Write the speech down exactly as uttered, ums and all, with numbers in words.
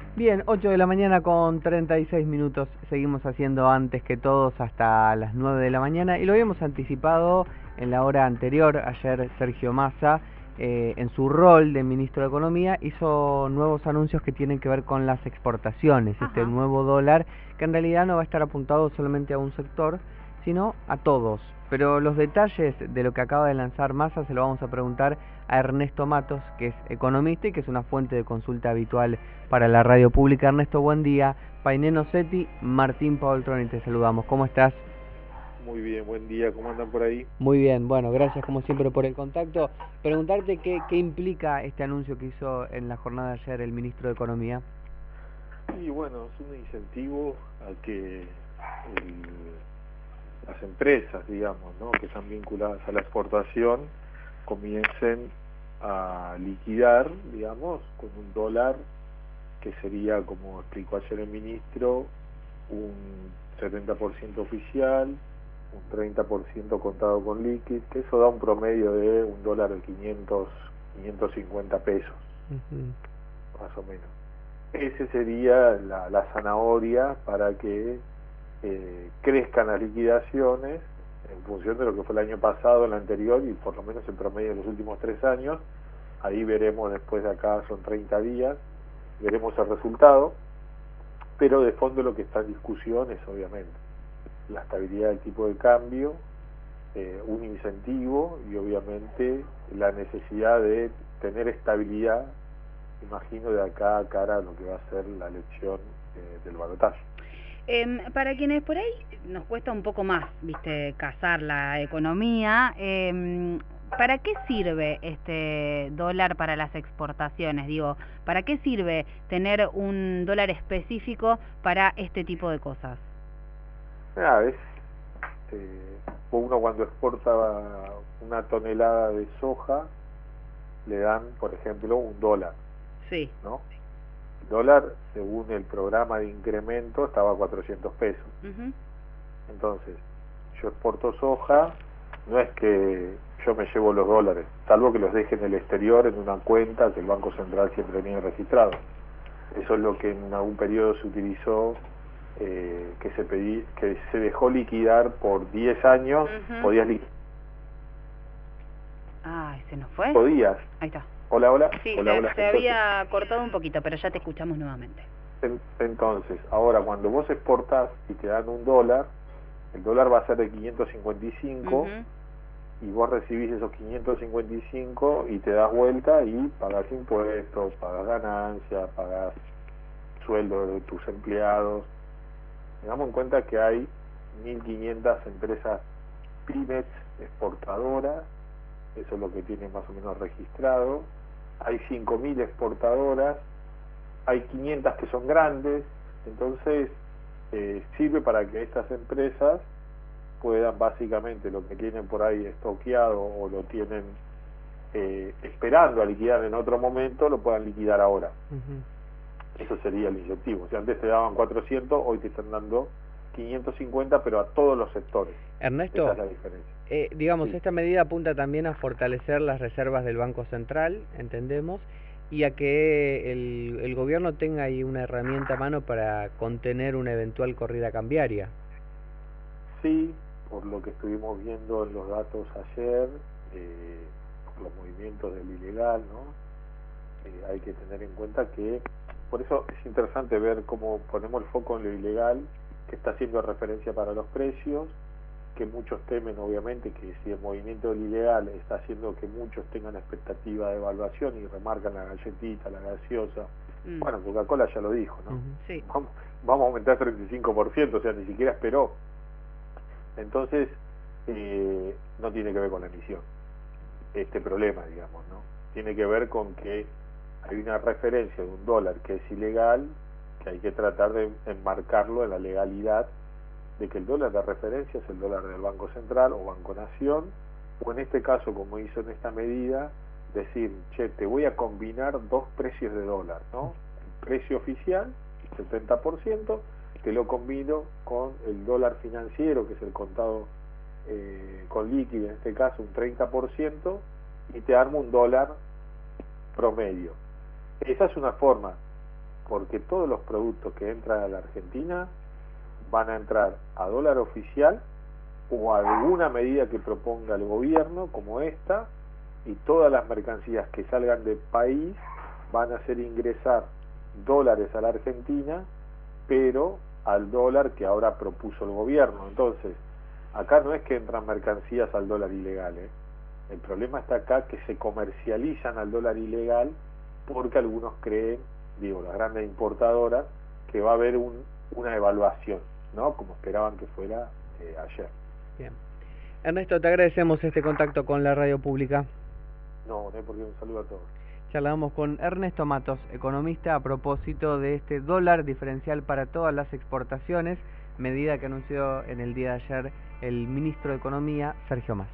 Bien, ocho de la mañana con treinta y seis minutos. Seguimos haciendo antes que todos hasta las nueve de la mañana y lo habíamos anticipado en la hora anterior. Ayer Sergio Massa, eh, en su rol de ministro de Economía, hizo nuevos anuncios que tienen que ver con las exportaciones. Ajá. Este nuevo dólar que en realidad no va a estar apuntado solamente a un sector, sino a todos. Pero los detalles de lo que acaba de lanzar Massa se lo vamos a preguntar a Ernesto Matos, que es economista y que es una fuente de consulta habitual para la radio pública. Ernesto, buen día. Paineno Seti, Martín Paoltroni, te saludamos. ¿Cómo estás? Muy bien, buen día. ¿Cómo andan por ahí? Muy bien, bueno, gracias como siempre por el contacto. Preguntarte qué, qué implica este anuncio que hizo en la jornada de ayer el ministro de Economía. Y bueno, es un incentivo a que el, las empresas, digamos, ¿no?, que están vinculadas a la exportación, comiencen a liquidar, digamos, con un dólar que sería, como explicó ayer el ministro, un setenta por ciento oficial, un treinta por ciento contado con liquid, que eso da un promedio de un dólar de quinientos, quinientos cincuenta pesos, uh-huh. más o menos. Ese sería la, la zanahoria para que eh, crezcan las liquidaciones en función de lo que fue el año pasado, el anterior y por lo menos el promedio de los últimos tres años. Ahí veremos después de acá, son treinta días, veremos el resultado, pero de fondo lo que está en discusión es obviamente la estabilidad del tipo de cambio, eh, un incentivo y obviamente la necesidad de tener estabilidad, imagino, de acá a cara a lo que va a ser la elección eh, del balotaje. Eh, para quienes por ahí nos cuesta un poco más, viste, cazar la economía, eh, ¿para qué sirve este dólar para las exportaciones? Digo, ¿para qué sirve tener un dólar específico para este tipo de cosas? Mira, es, eh, uno cuando exporta una tonelada de soja, le dan, por ejemplo, un dólar. Sí. ¿No? El dólar, según el programa de incremento, estaba a cuatrocientos pesos. Uh-huh. Entonces, yo exporto soja, no es que yo me llevo los dólares, salvo que los deje en el exterior en una cuenta que el Banco Central siempre tiene registrado. Eso es lo que en algún periodo se utilizó, eh, que se pedí, que se dejó liquidar por diez años, uh-huh. podías liquidar. Ay, ¿se nos fue? Podías. Ahí está. Hola, hola. Sí, hola, se, hola. se había cortado un poquito, pero ya te escuchamos nuevamente. Entonces, ahora cuando vos exportás y te dan un dólar, el dólar va a ser de quinientos cincuenta y cinco, uh-huh. y vos recibís esos quinientos cincuenta y cinco y te das vuelta y pagás impuestos, pagás ganancias, pagás sueldo de tus empleados. Tengamos en cuenta que hay mil quinientas empresas pymes exportadoras, eso es lo que tiene más o menos registrado. Hay cinco mil exportadoras, hay quinientas que son grandes, entonces eh, sirve para que estas empresas puedan básicamente lo que tienen por ahí estoqueado o lo tienen eh, esperando a liquidar en otro momento, lo puedan liquidar ahora. Uh-huh. Eso sería el incentivo. Si antes te daban cuatrocientos, hoy te están dando quinientos cincuenta, pero a todos los sectores. Ernesto, esa es la diferencia. Eh, digamos, sí. Esta medida apunta también a fortalecer las reservas del Banco Central, entendemos, y a que el, el gobierno tenga ahí una herramienta a mano para contener una eventual corrida cambiaria. Sí, por lo que estuvimos viendo en los datos ayer, eh, por los movimientos del ilegal, ¿no? Eh, hay que tener en cuenta que, por eso es interesante ver cómo ponemos el foco en lo ilegal, que está haciendo referencia para los precios, que muchos temen obviamente que si el movimiento del ilegal está haciendo que muchos tengan expectativa de evaluación y remarcan la galletita, la gaseosa, mm. bueno, Coca-Cola ya lo dijo, ¿no? Uh-huh. Sí. Vamos, vamos a aumentar treinta y cinco por ciento, o sea, ni siquiera esperó. Entonces, eh, no tiene que ver con la emisión, este problema, digamos, ¿no? Tiene que ver con que hay una referencia de un dólar que es ilegal, que hay que tratar de enmarcarlo en la legalidad, de que el dólar de referencia es el dólar del Banco Central o Banco Nación, o en este caso, como hizo en esta medida, decir, che, te voy a combinar dos precios de dólar, ¿no? El precio oficial, setenta por ciento, te lo combino con el dólar financiero, que es el contado eh, con líquido, en este caso un treinta por ciento, y te armo un dólar promedio. Esa es una forma. porque todos los productos que entran a la Argentina van a entrar a dólar oficial o a alguna medida que proponga el gobierno como esta, y todas las mercancías que salgan del país van a hacer ingresar dólares a la Argentina, pero al dólar que ahora propuso el gobierno. Entonces, acá no es que entran mercancías al dólar ilegal, ¿eh? El problema está acá que se comercializan al dólar ilegal porque algunos creen, digo, las grandes importadoras, que va a haber un, una evaluación, ¿no? Como esperaban que fuera eh, ayer. Bien. Ernesto, te agradecemos este contacto con la radio pública. No, no hay por qué. Un saludo a todos. Charlamos con Ernesto Matos, economista, a propósito de este dólar diferencial para todas las exportaciones, medida que anunció en el día de ayer el ministro de Economía, Sergio Massa.